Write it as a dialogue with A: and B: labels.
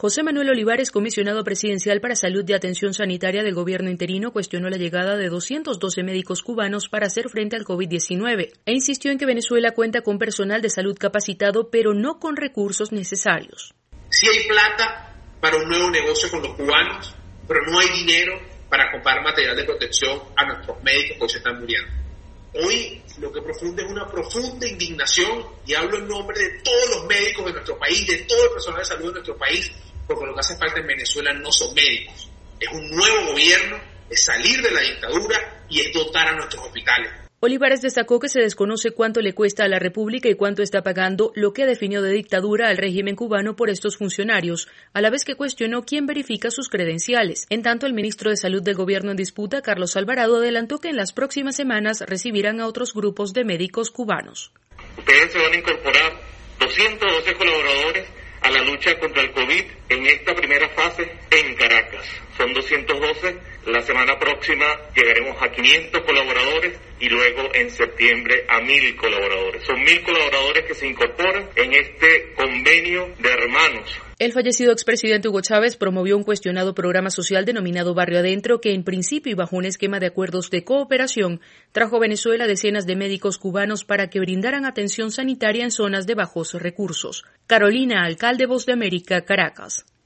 A: José Manuel Olivares, comisionado presidencial para Salud y Atención Sanitaria del gobierno interino, cuestionó la llegada de 212 médicos cubanos para hacer frente al COVID-19 e insistió en que Venezuela cuenta con personal de salud capacitado, pero no con recursos necesarios.
B: Sí hay plata para un nuevo negocio con los cubanos, pero no hay dinero para comprar material de protección a nuestros médicos que hoy se están muriendo. Hoy lo que profunde es una profunda indignación, y hablo en nombre de todos los médicos de nuestro país, de todo el personal de salud de nuestro país, porque lo que hace falta en Venezuela no son médicos, es un nuevo gobierno, es salir de la dictadura y es dotar a nuestros hospitales.
A: Olivares destacó que se desconoce cuánto le cuesta a la República y cuánto está pagando, lo que definió de dictadura al régimen cubano por estos funcionarios, a la vez que cuestionó quién verifica sus credenciales. En tanto, el ministro de Salud del gobierno en disputa, Carlos Alvarado, adelantó que en las próximas semanas recibirán a otros grupos de médicos cubanos.
C: Ustedes se van a incorporar 212 colaboradores a la lucha contra el COVID en esta primera fase en Caracas. Son 212, la semana próxima llegaremos a 500 colaboradores y luego en septiembre a 1.000 colaboradores. Son 1.000 colaboradores que se incorporan en este convenio de hermanos.
A: El fallecido expresidente Hugo Chávez promovió un cuestionado programa social denominado Barrio Adentro que en principio y bajo un esquema de acuerdos de cooperación trajo a Venezuela decenas de médicos cubanos para que brindaran atención sanitaria en zonas de bajos recursos. Carolina Alcalde, Voz de América, Caracas.